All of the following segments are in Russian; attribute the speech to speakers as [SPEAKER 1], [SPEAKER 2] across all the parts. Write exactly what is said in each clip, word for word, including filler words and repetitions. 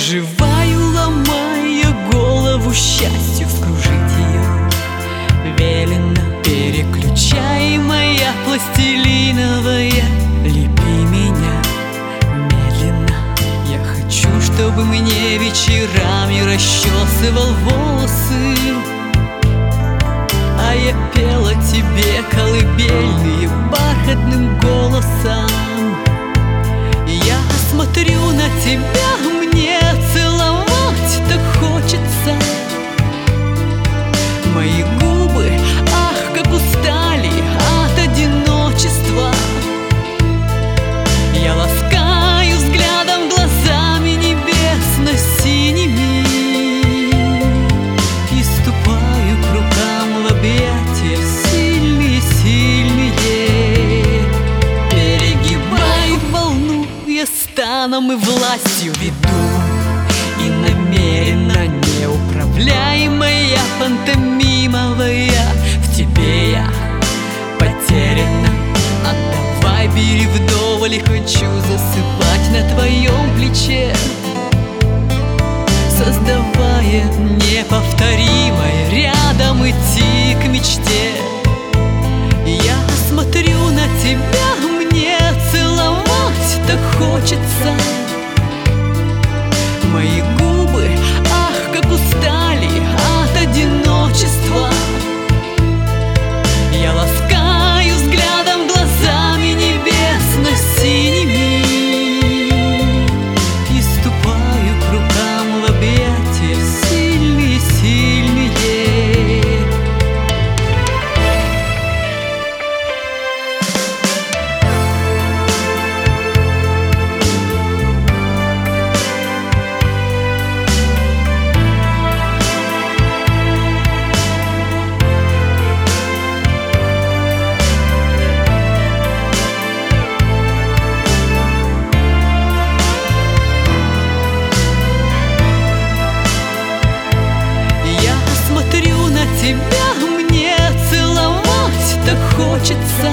[SPEAKER 1] Оживаю, ломая голову, счастью вскружить ее велено. Переключаемая, пластилиновая, лепи меня медленно. Я хочу, чтобы мне вечерами расчесывал волосы, а я пела тебе колыбельные бархатным голосом. Я смотрю на тебя, мне целовать так хочется. Мои губы, ах, как устали от одиночества. Я ласкаю взглядом глазами небесно-синими и ступаю к рукам в объятия сильные-сильные. Перегибаю волну, я станом и властью веду, и намеренно неуправляемая, пантомимовая, в тебе я потеряна. Отдавай, бери вдоволь, хочу засыпать на твоем плече, создавая неповторимое, рядом идти к мечте. Я смотрю на тебя, мне целовать так хочется. Мои губы, ах, как устали от одиночества. Я ласкаю взглядом глазами небесно-синими и ступаю к рукам в объятия сильные-сильные. Тебя мне целовать так хочется.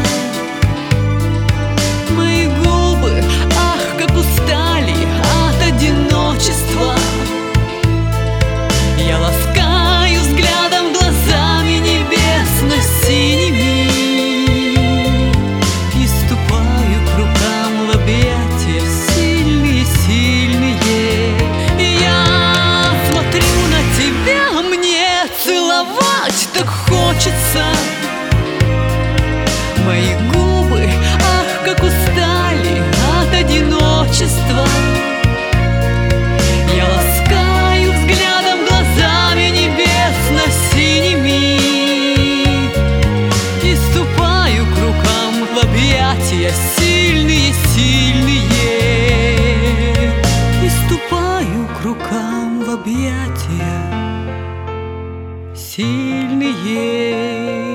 [SPEAKER 1] Мои губы, ах, как устали от одиночества. Я ласкаю взглядом глазами небесно-синими и ступаю к рукам в объятия сильные-сильные. Я смотрю на тебя, мне целовать так хочется. Мои губы, ах, как устали от одиночества. Я ласкаю взглядом глазами небесно-синими и ступаю к рукам в объятия сильные-сильные. И ступаю к рукам в объятия сильные.